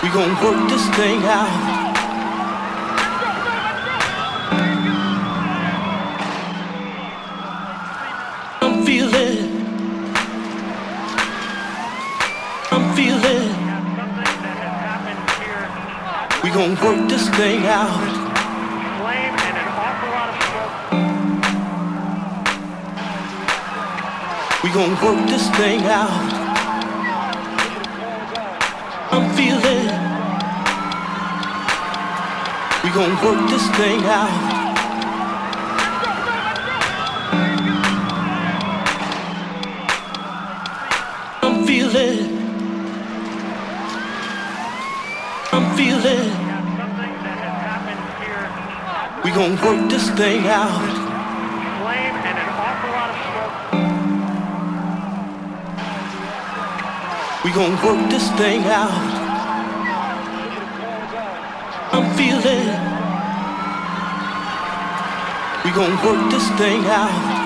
We gon' work this thing out. I'm feeling. We gon' work this thing out. Flame and an awful lot of smoke. We gon' work this thing out. I'm feeling. We gon' work this thing out. I'm feeling. We gon' work this thing out. Flame and an awful lot of smoke. We gon' work this thing out. I'm feeling. We gon' work this thing out.